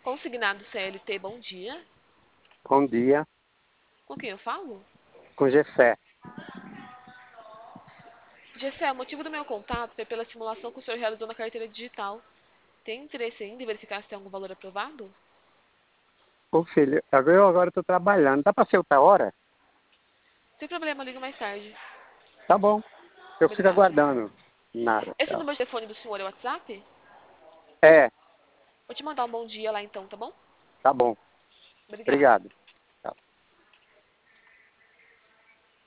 Consignado CLT, bom dia. Bom dia, Com quem eu falo? com Gessé. Gessé, o motivo do meu contato foi pela simulação que o senhor realizou na carteira digital. Tem interesse ainda em verificar se tem algum valor aprovado? Ô filho, eu agora estou trabalhando. Dá para ser outra hora? Sem problema, ligo mais tarde. Tá bom, eu fico Obrigada. aguardando. Nada, Esse tchau. número de telefone do senhor é o WhatsApp? É, Vou te mandar um bom dia lá então, tá bom? tá bom. Obrigada. Obrigado.